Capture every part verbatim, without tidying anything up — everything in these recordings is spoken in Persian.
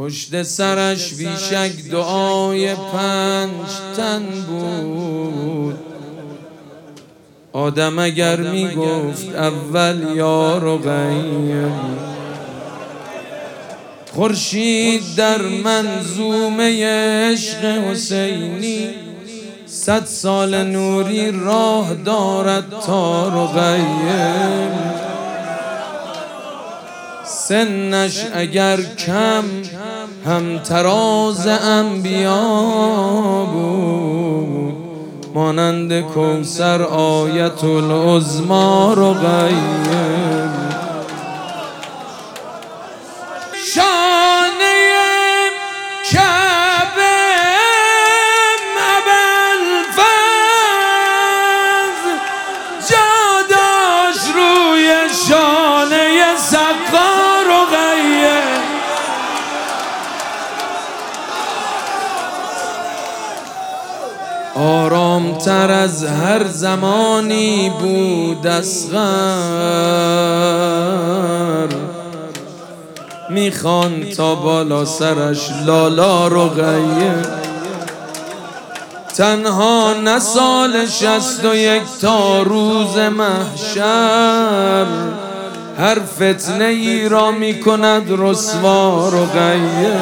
پشت سرش بیشک دعای پنج تن بود. آدم اگر می گفت اول یا رقیه، خورشید در منظومه عشق حسینی صد سال نوری راه دارد تا رقیه. سنش اگر کم هم تراز انبیا بود، مانند کوثر آیت العظما رقیه. شانه کعبه ابوالفضل جا داشت روی شانه سقا رقیه. آرام تر از هر زمانی بود اصغر، میخوان تا بالا سرش لالا رقیه. تنها نه سال شصت و یک تا روز محشر، هر فتنه ای را میکند رسوا رقیه.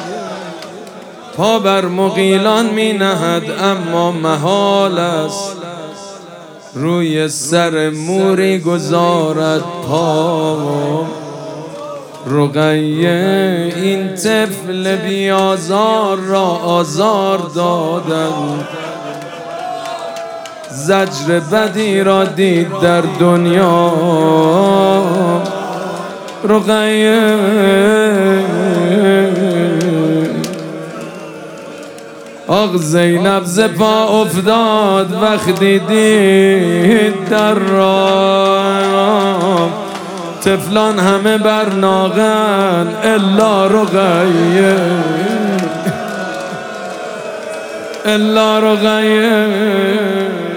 پا بر مغیلان می نهد اما محال است، روی سر موری گذارد پا رقیه. این طفل بیازار را آزار دادند، زجر بدی را دید در دنیا رقیه. آق زینب ز پا افتاد وقتی دید در راه، طفلان همه بر ناقن الا رقیه، الا رقیه.